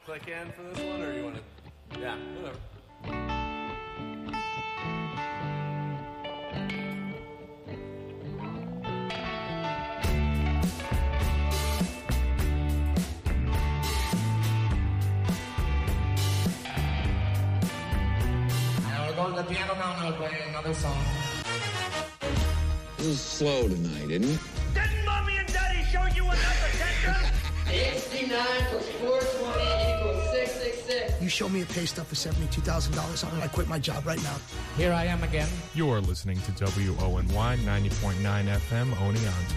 click in for this one, or you want to? Yeah, whatever. Go to the piano now and I'll play another song. This is slow tonight, isn't it? Didn't Mommy and Daddy show you enough attention? 69 plus 420 equals 666. You show me a pay stub for $72,000 on it, I quit my job right now. Here I am again. You are listening to WONY 90.9 FM Oneonta.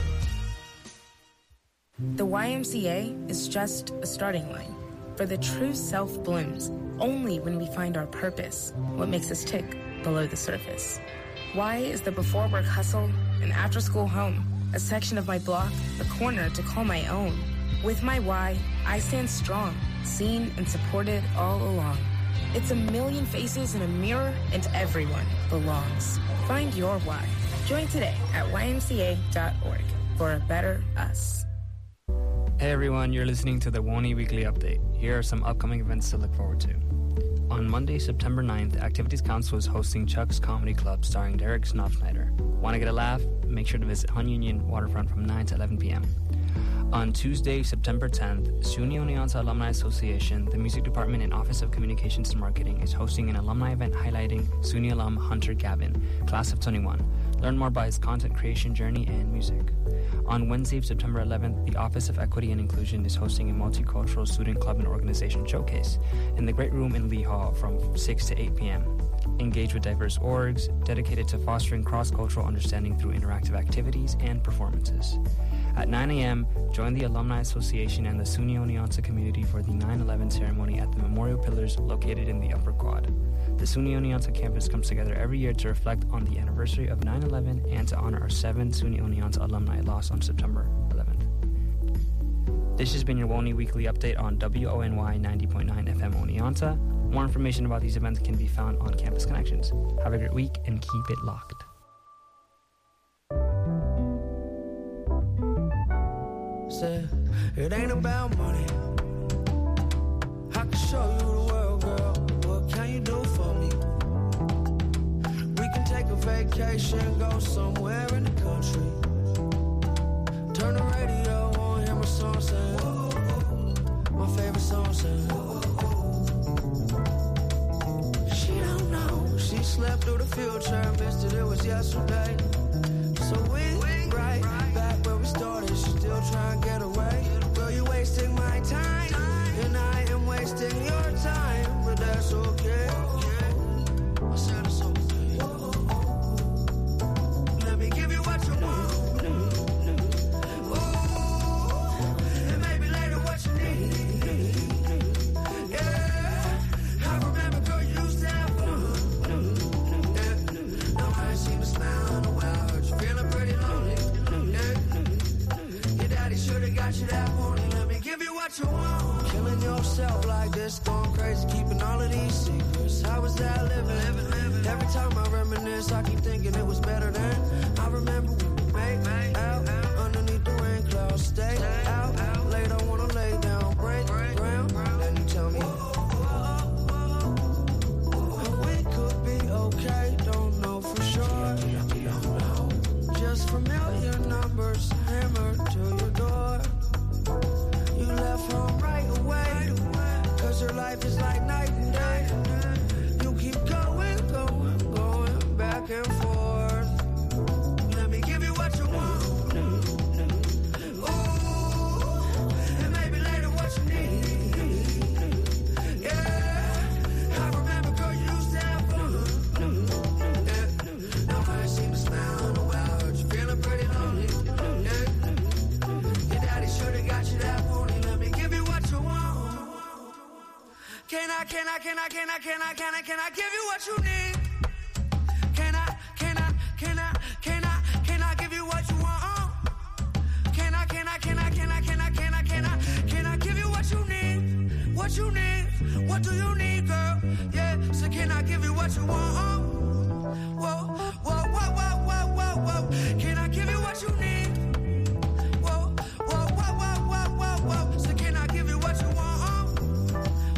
The YMCA is just a starting line. For the true self blooms only when we find our purpose, what makes us tick below the surface. Y is the before work hustle, an after school home, a section of my block, a corner to call my own. With my Y, I stand strong, seen and supported all along. It's a million faces in a mirror and everyone belongs. Find your Y. Join today at ymca.org for a better us. Hey everyone, you're listening to the WONY Weekly Update. Here are some upcoming events to look forward to. On Monday, September 9th, Activities Council is hosting Chuck's Comedy Club starring Derek Snofsnyder. Want to get a laugh? Make sure to visit Hun Union Waterfront from 9 to 11 p.m. On Tuesday, September 10th, SUNY Oneonta Alumni Association, the Music Department and Office of Communications and Marketing is hosting an alumni event highlighting SUNY alum Hunter Gavin, class of 21. Learn more about his content creation journey and music. On Wednesday, September 11th, the Office of Equity and Inclusion is hosting a multicultural student club and organization showcase in the Great Room in Lee Hall from 6 to 8 p.m. Engage with diverse orgs dedicated to fostering cross-cultural understanding through interactive activities and performances. At 9 a.m., join the Alumni Association and the SUNY Oneonta community for the 9/11 ceremony at the Memorial Pillars located in the Upper Quad. The SUNY Oneonta campus comes together every year to reflect on the anniversary of 9/11 and to honor our 7 SUNY Oneonta alumni lost on September 11th. This has been your WONY Weekly Update on WONY 90.9 FM Oneonta. More information about these events can be found on Campus Connections. Have a great week and keep it locked. It ain't about money. I can show you the world, girl. What can you do for me? We can take a vacation, go somewhere in the country. Turn the radio on, hear my song sing. My favorite song sing. She don't know. She slept through the future, missed it, it was yesterday. So we right back where we started. She still trying to get away. Girl, you wasting my time, and I am wasting your time, but that's okay. I said it's okay. Let me give you what you want. Ooh, and maybe later what you need. Yeah, I remember, girl, you used to have fun. Yeah, now I ain't seen a smile in a while. Heard you feeling pretty lonely. Yeah, your daddy should've got you that morning. Let me give you what you want. Killing yourself like this, going crazy, keeping all of these secrets. How was that living? Every time I reminisce, I keep thinking it was better then. I remember when we made out underneath the rain clouds. Stay out late, I wanna lay down, break ground. Then you tell me we could be okay, don't know for sure. Just familiar numbers hammered to your door. You left home right away, cause your life is like night and day. You keep going back and forth. Let me give you what you want. Ooh, and maybe later what you need. Yeah, I remember, girl, you used to have fun. Yeah, now I ain't seen a smile in a while. Heard you feeling pretty lonely. Yeah, your daddy should've got you that morning. Let me give you what you want. Can I give you what you need? Can I give you what you want? Can I give you what you need? What you need? What do you need, girl? Yeah, so can I give you what you want? Whoa. Can I give you what you need? Whoa. So can I give you what you want?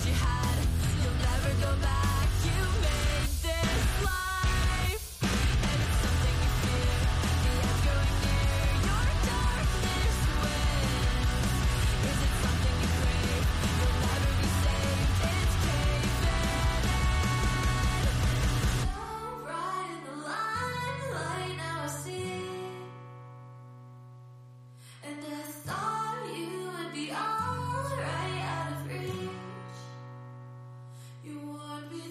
you had. You'll never go back. You made this life, and it's something you fear. The end's growing near. Your darkness wins. Is it something you crave? You'll never be saved. It's caving in. So bright in the limelight, now I see. And I thought you would be alright out of reach. You warned me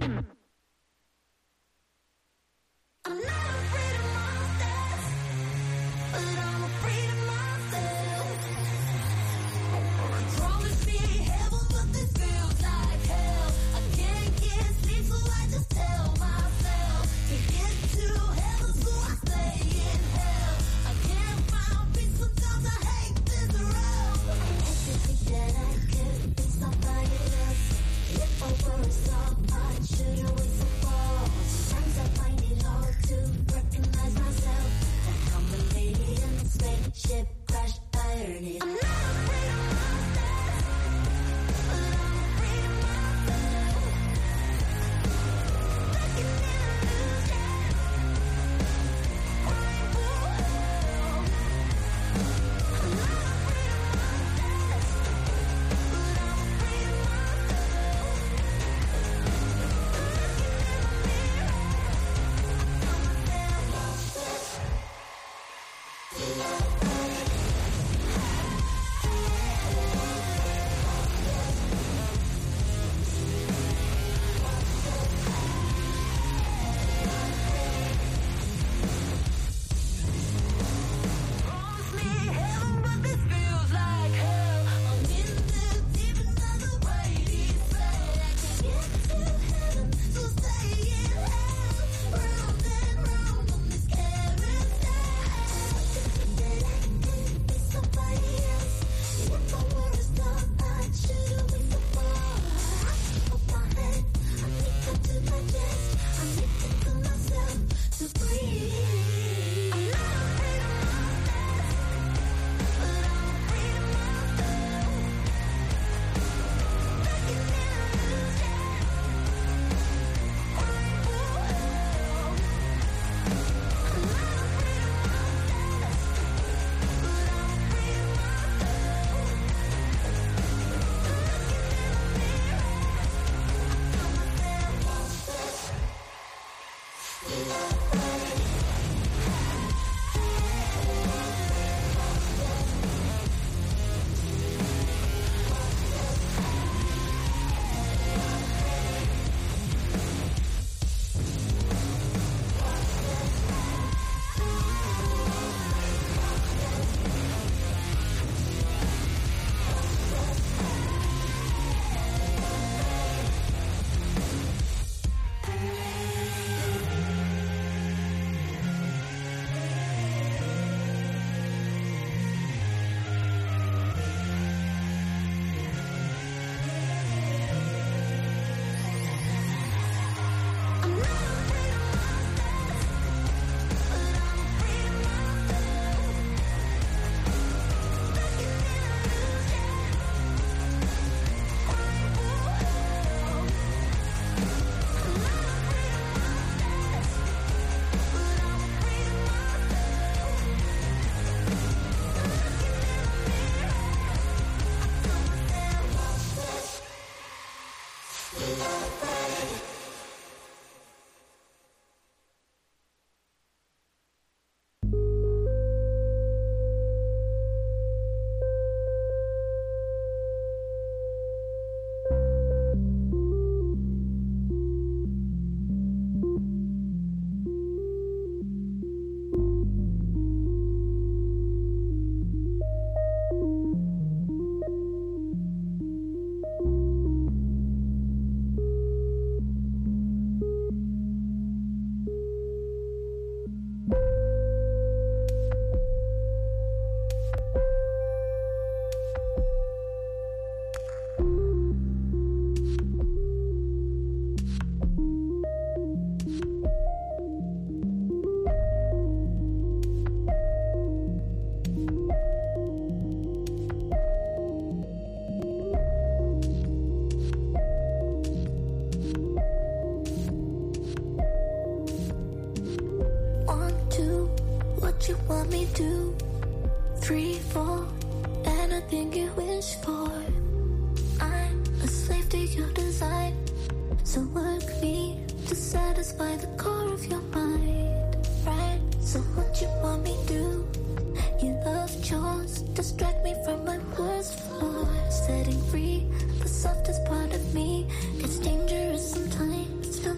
Setting free the softest part of me. It's dangerous sometimes to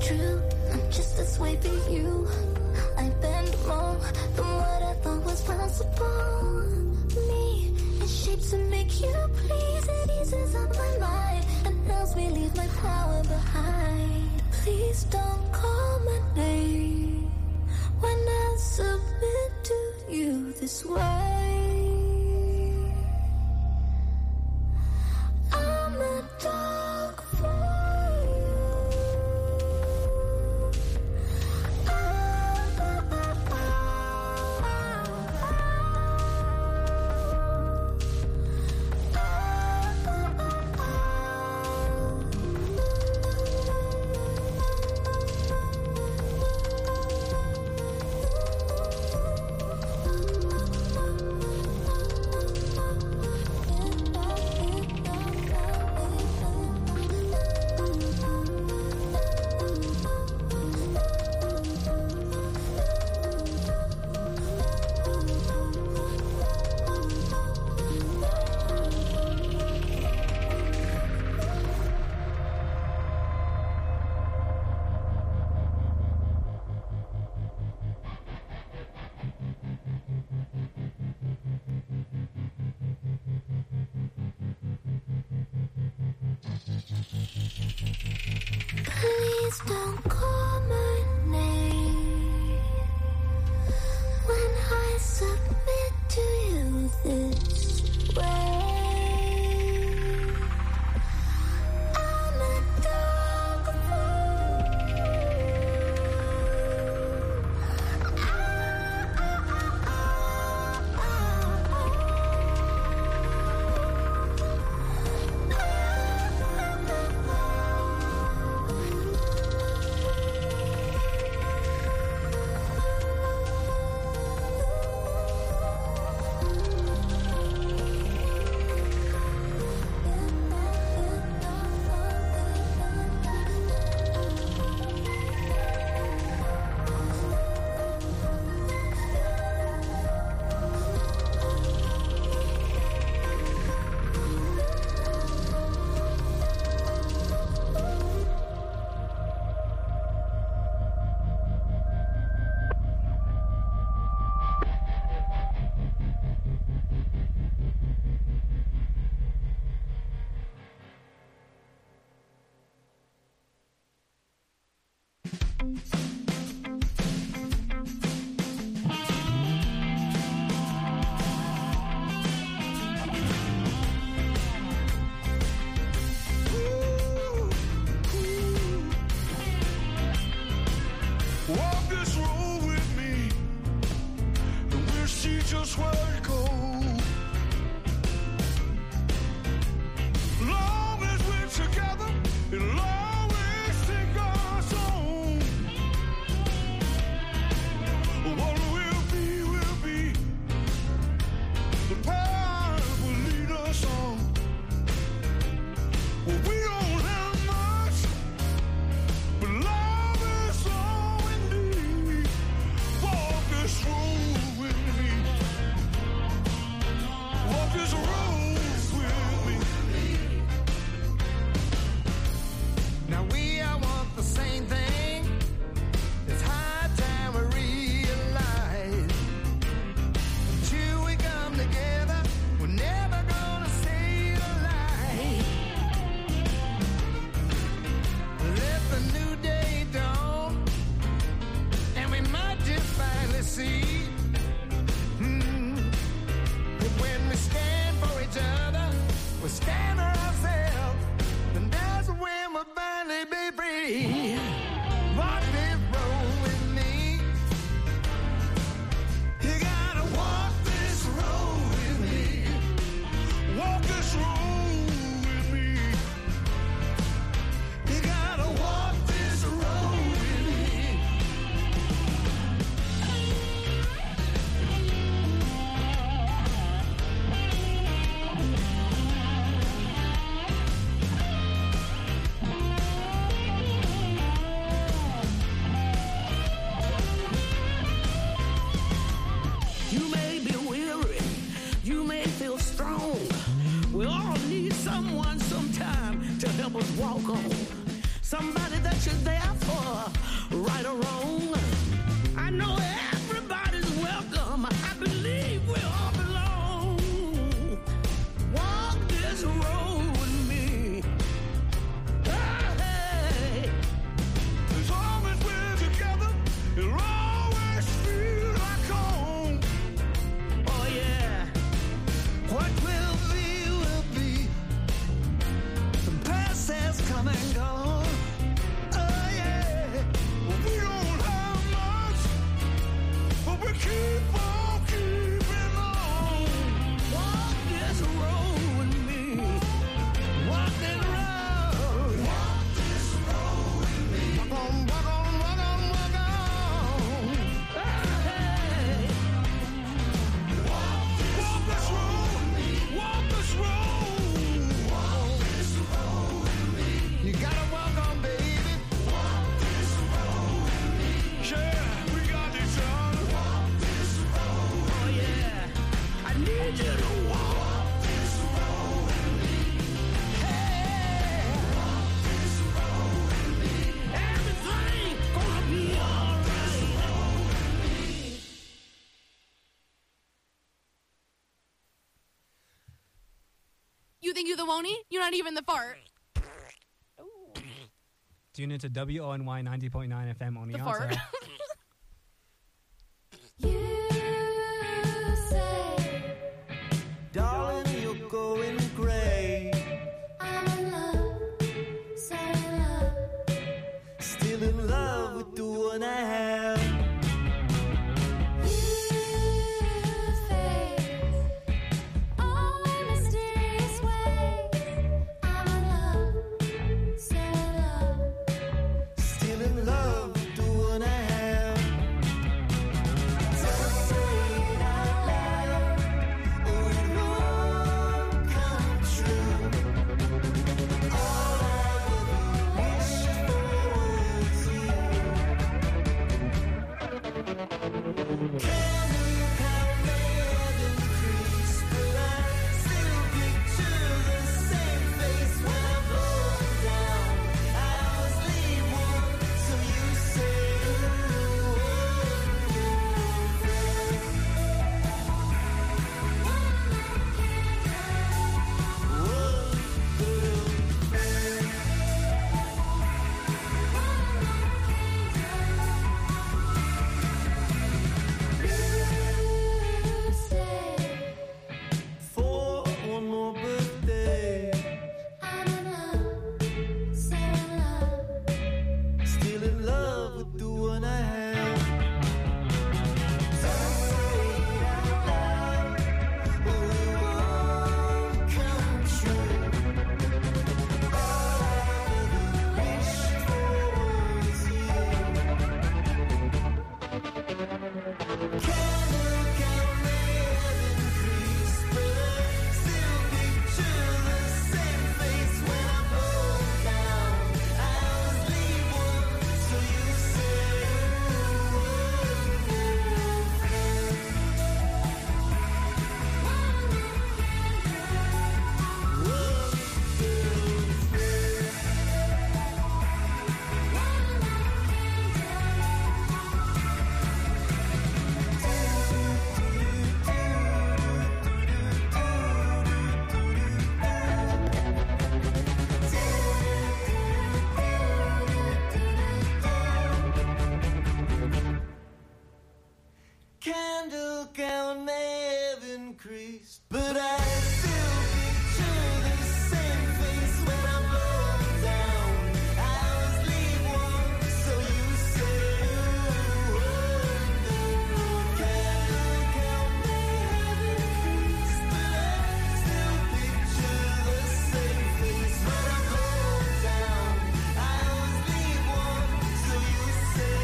true. I'm just this way for you. I bend more than what I thought was possible. Me in shapes to make you please. It eases up my mind and helps me leave my power behind. Please don't call my name when I submit to you this way. I'm a dog for you. Please don't call my name when I submit to you this way. I'm a dog for Walk this road with me, and we'll see just where it goes. Long as we're together, it'll always take us home. What will be, the path will lead us on. Well, we don't have much, but love is all we need. Walk this road with me. Walk this road with me. Now we all want the same thing. It's high time we realize. Until we come together, we're never gonna save a life. Let the new day dawn, and we might just finally see that when we stand for each other, we stand for ourselves, and that's when we'll finally be free. Walk this road with me. You gotta walk this road with me. Walk this road with me. You gotta walk this road with me. You may be weary, you may feel strong. We all need someone sometime to help us walk on. Somebody that you're there for, right or wrong. I know everybody's welcome. I believe we all belong. Walk this road with me. Hey, as long as we're together, it'll always feel like home. Oh yeah, what will be. The past has come and gone. Oh yeah, well, we don't have much, but we keep on keeping on. Walk this road with me. Walk this road. Walk this road with me. Walk on, walk on, walk on, walk on. Hey. Walk this road. Walk this road. Walk this road with me. You gotta walk on, baby. Walk this road with me. Yeah, we got each other. Walk this road. Oh yeah, I need you to walk this road with me. Hey, walk this road with me. Everything gonna be alright. You think you're the Wony? You're not even the fart. Tune into WONY 90.9 FM on the The fart. Darling, you're going gray. I'm in love, so in love. Still in love with the one I have. You face all mysterious ways. I'm in love, so in love. Still in love with the one I have. Don't say it out loud, or it won't come true. All I ever wished for was you. Candle count may have increased, but I still picture the same face when I'm blowing down. I always leave one, so you say you for one more birthday. I'm in love, so in love. Still in love with the one I have. Don't say it out loud, or it won't come true. All I ever wished for was you. Candle count may have increased, but I still picture the same face when I'm blowing down. I always leave one, so you say candle count may have increased, but I still picture the same face when I'm blowing down. I always leave one, so you say candle count may have increased, but I still picture the same face when I'm blowing down. I always leave one, so you say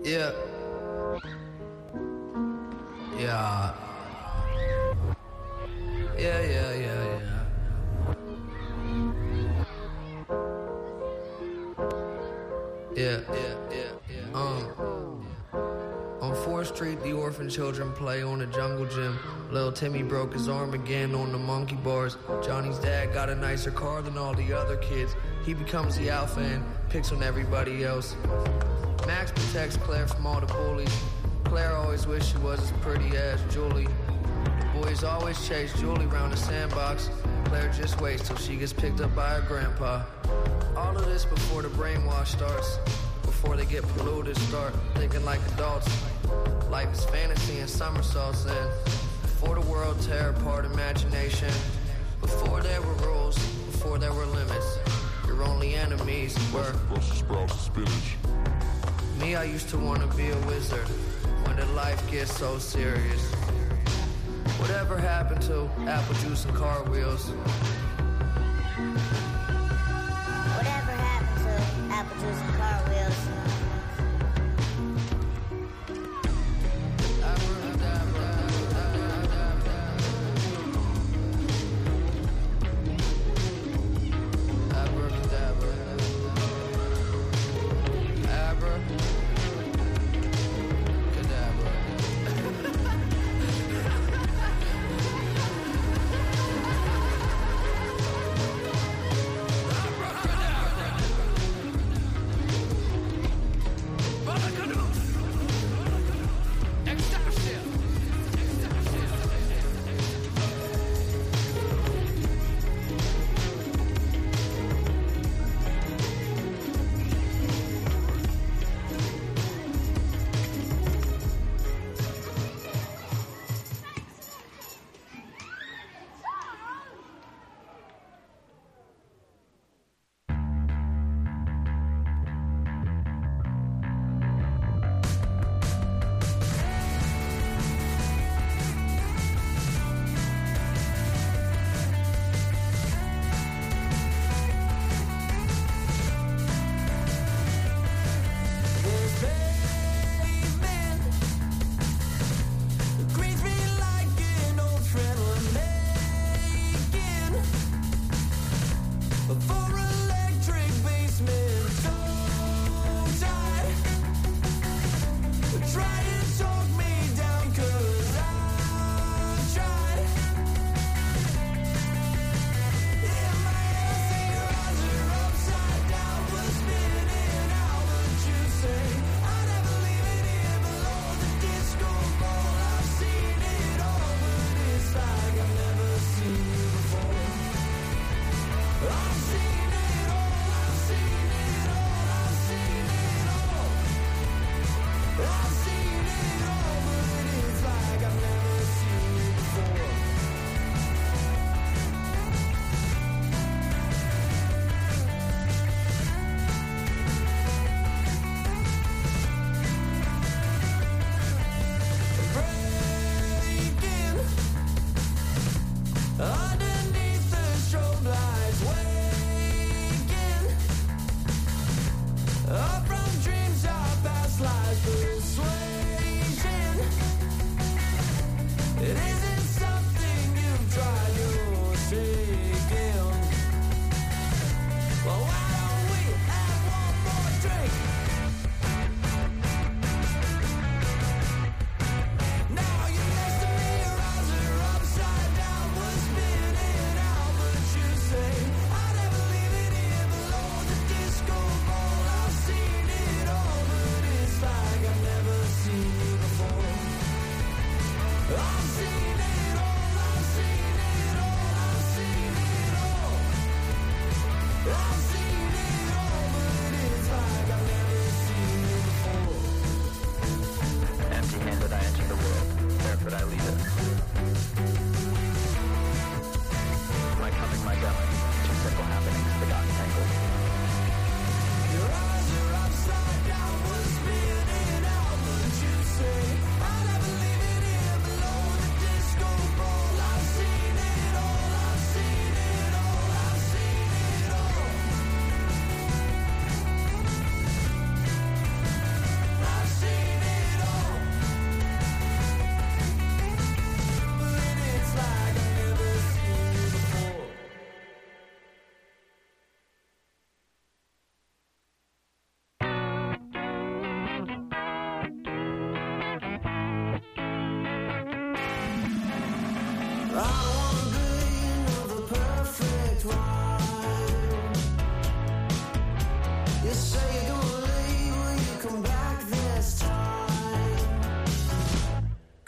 Yeah. Yeah. On 4th Street, the orphan children play on the jungle gym. Little Timmy broke his arm again on the monkey bars. Johnny's dad got a nicer car than all the other kids. He becomes the alpha and picks on everybody else. Max protects Claire from all the bullies. Claire always wished she was as pretty as Julie. Boys always chase Julie round the sandbox. Claire just waits till she gets picked up by her grandpa. All of this before the brainwash starts. Before they get polluted, start thinking like adults. Life is fantasy and somersaults, and before the world tear apart imagination. Before there were rules, before there were limits. Your only enemies were Brussels sprouts and spinach. Me, I used to want to be a wizard. When did life get so serious? Whatever happened to apple juice and car wheels? Whatever happened to apple juice and car wheels?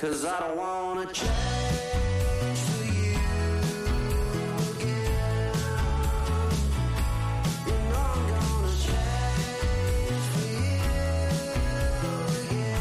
'Cause I don't wanna change for you again. You know I'm gonna change for you again.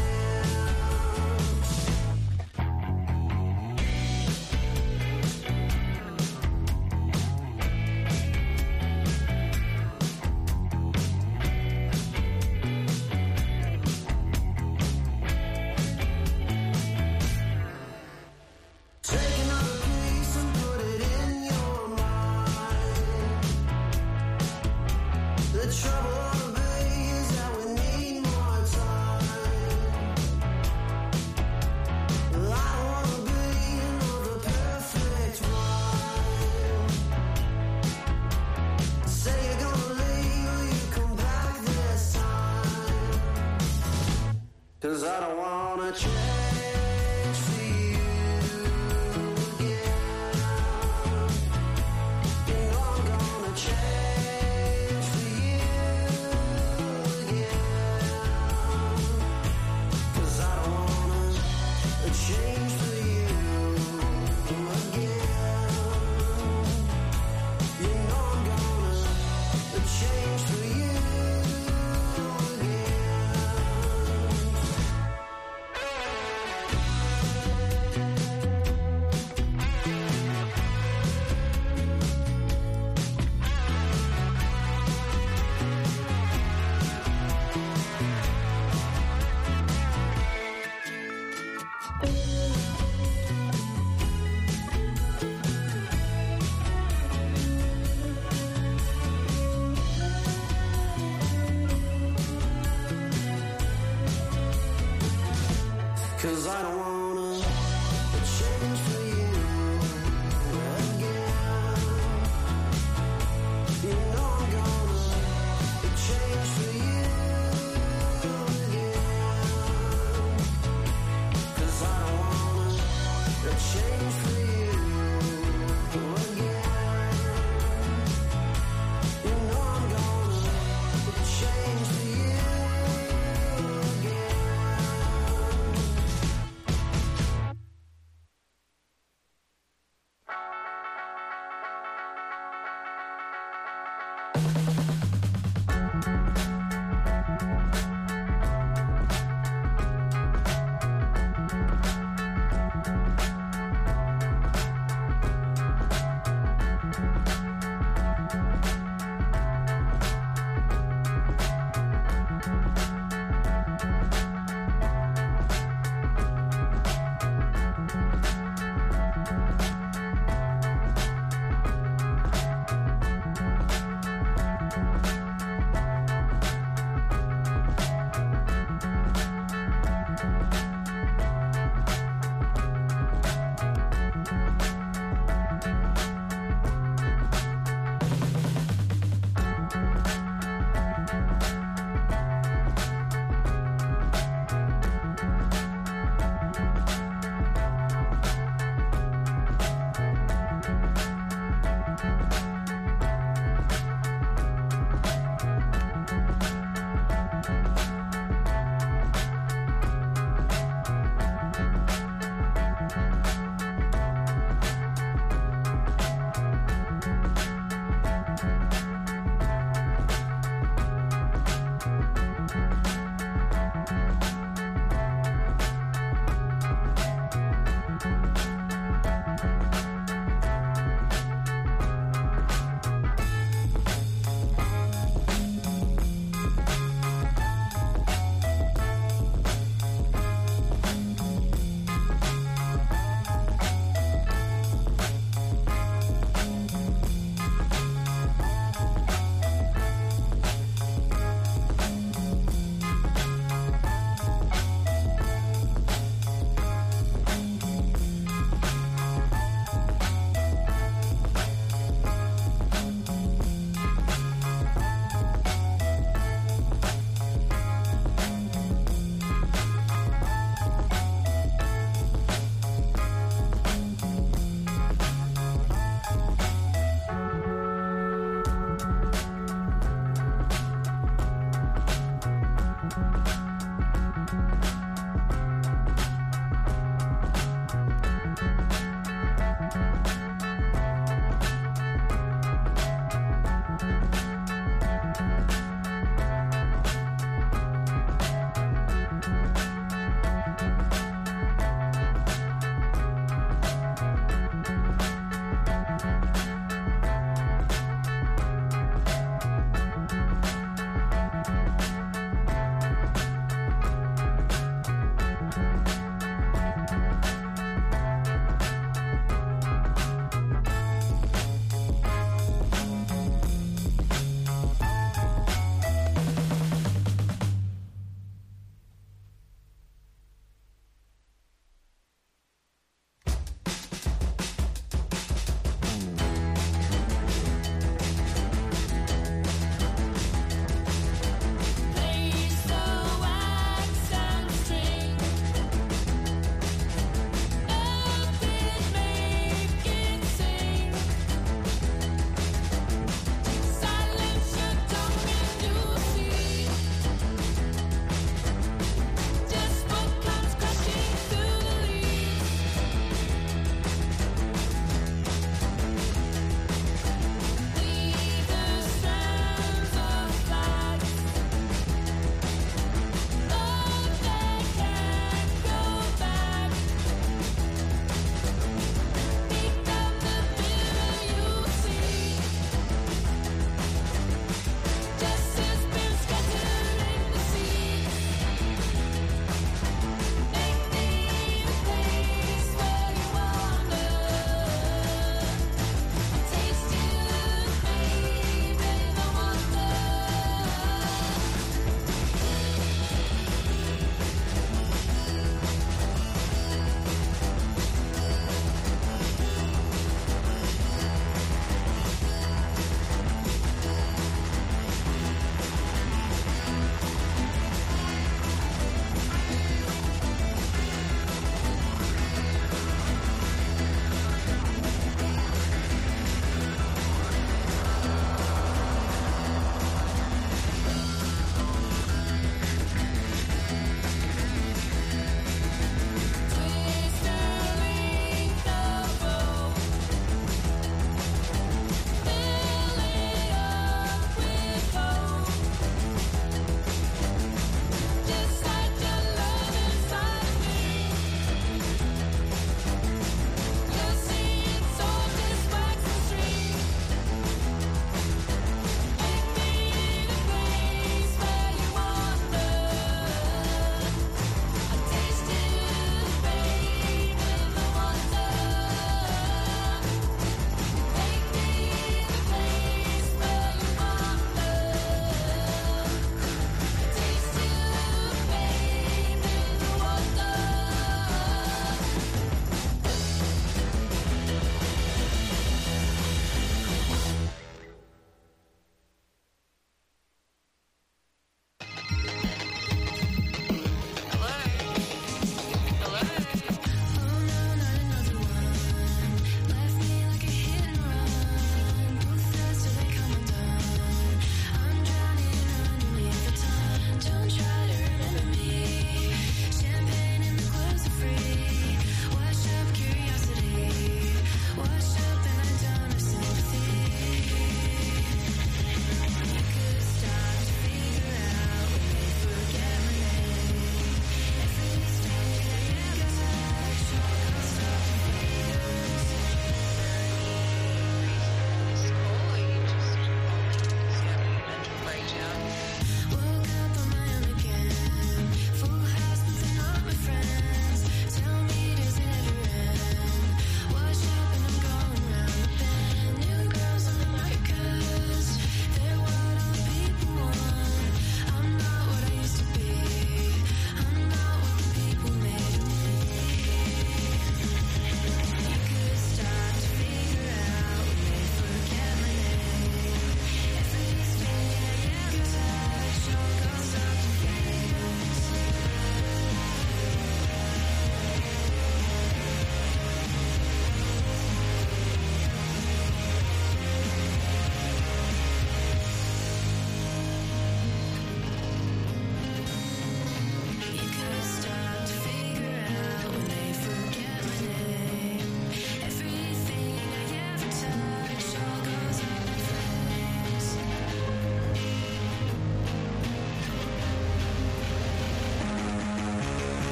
Take another piece and put it in your mind. The trouble, baby, is that we need more time. I don't wanna be another perfect wine. Say you're gonna leave, will you come back this time? 'Cause I don't wanna change for you again. You know I'm gonna change for you again. 'Cause I don't wanna change for you again. You know I'm gonna change for you again.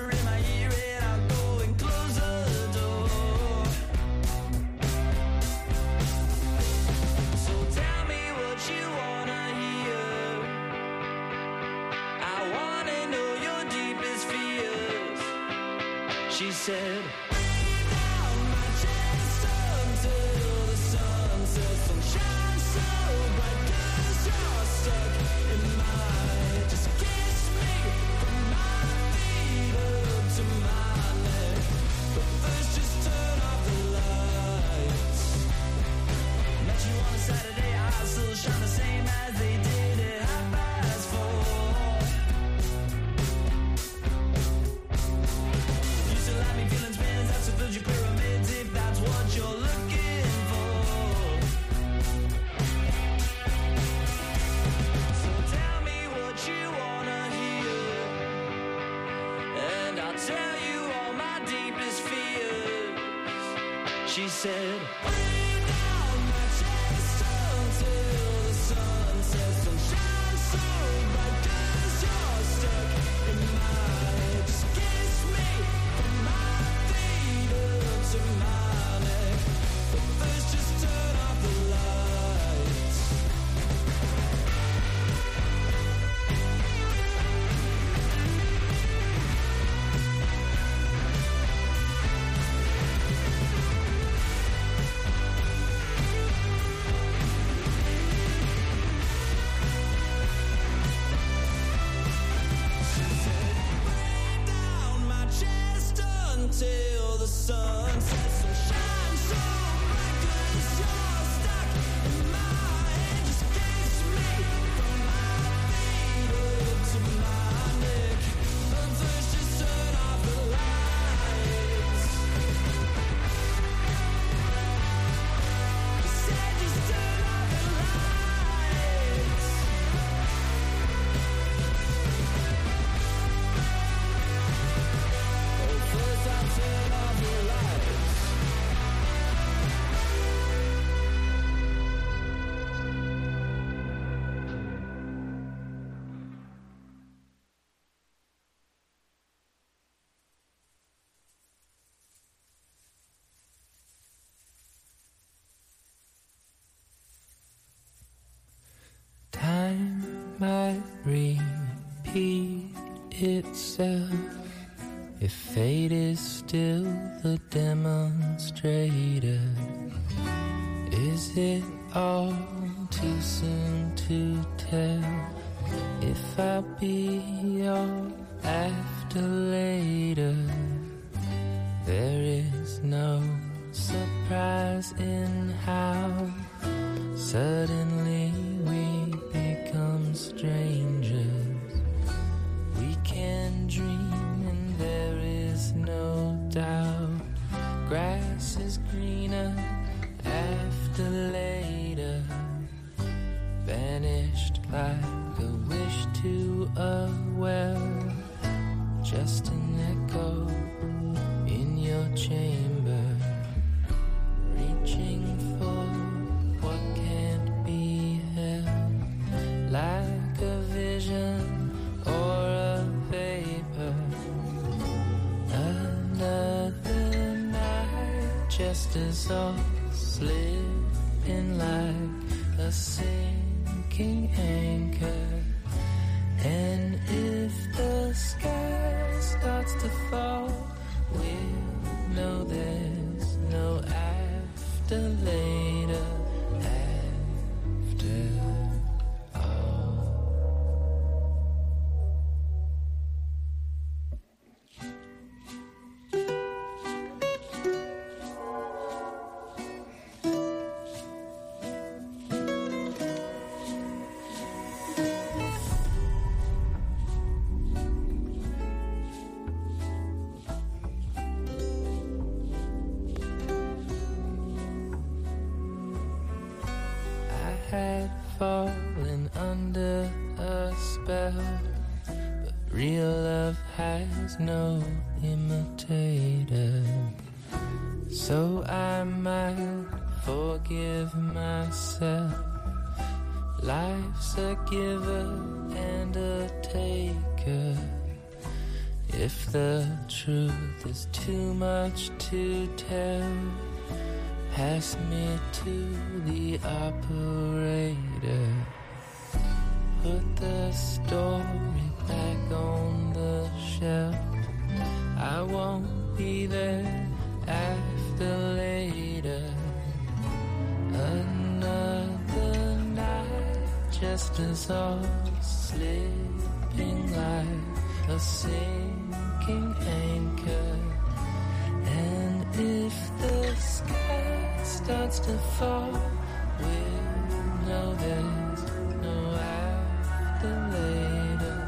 whisper in my ear and I'll go and close the door. So tell me what you wanna hear. I wanna know your deepest fears. She said, rain down my chest until the sun sets. Don't shine so bright 'cause you're stuck in my head. Just kiss me from my feet up to my neck. But first just turn off the lights. Met you on a Saturday, eyes still shine the same as they did at 4:30. Used to let me feeling spins, that's what filled your pyramids, if that's what you're looking for. So tell me what you wanna hear, and I'll tell you all my deepest fears. She said, rain down my chest until the sun sets. Don't shine so bright 'cause you're stuck in my head. Just kiss me from my feet up to my neck. But first just turn off the lights. Rain down my chest until the sun sets. So shine so bright 'cause you're stuck in my head. Just kiss me from my feet up to my neck. But first just turn off the lights. I said just turn off the lights. Oh, first I'll turn off the lights. Time might repeat itself if fate is still the demonstrator. Is it all too soon to tell if I'll be your after later? There is no surprise in how suddenly we become strangers. We can dream and there is no doubt. Grass is greener after later. Vanished like a wish to a well. Just an echo in your chamber. Reaching for what can't be held, like a vision or a vapor. Another night, just as all slipping like a sinking anchor. And if the sky starts to fall, we'll know there's no after later. After all. Had fallen under a spell, but real love has no imitator. So I might forgive myself. Life's a giver and a taker. If the truth is too much to tell, pass me to the operator. Put the story back on the shelf. I won't be there after later. Another night just as all slipping like a sinking anchor. And if the sky starts to fall, we'll know there's no after later.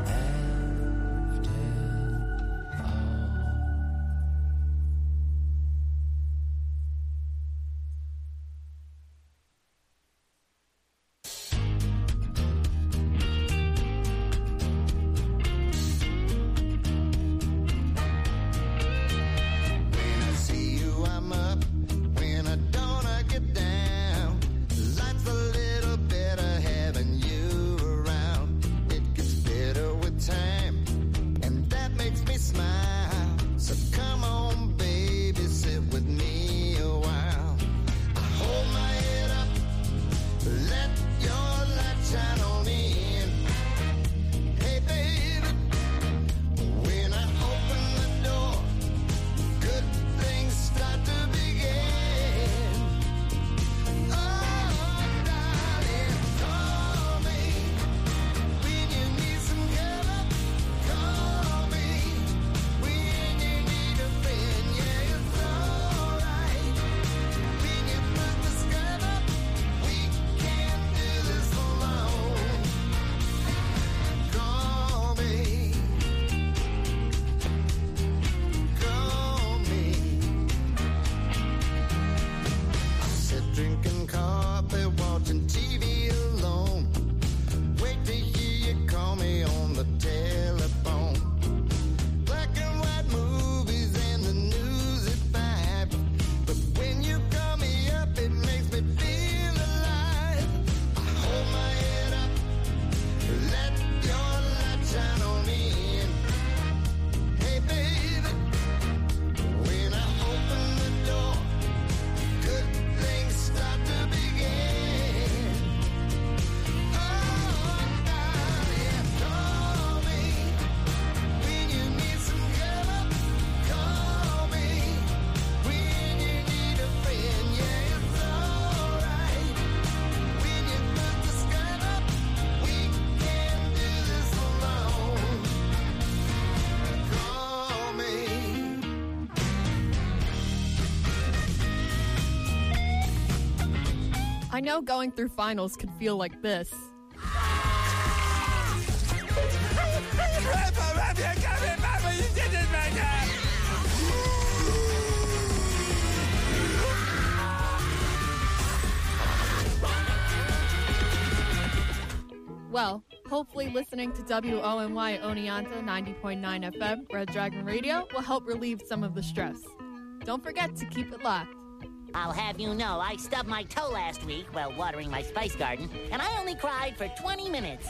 I know going through finals could feel like this. Well, hopefully listening to WONY Oneonta 90.9 FM, Red Dragon Radio, will help relieve some of the stress. Don't forget to keep it locked. I'll have you know I stubbed my toe last week while watering my spice garden, and I only cried for 20 minutes.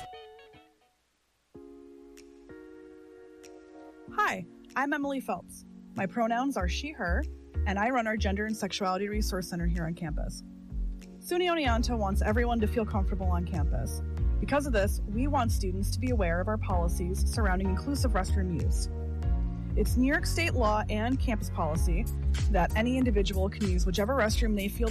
Hi, I'm Emily Phelps. My pronouns are she, her, and I run our Gender and Sexuality Resource Center here on campus. SUNY Oneonta wants everyone to feel comfortable on campus. Because of this, we want students to be aware of our policies surrounding inclusive restroom use. It's New York State law and campus policy that any individual can use whichever restroom they feel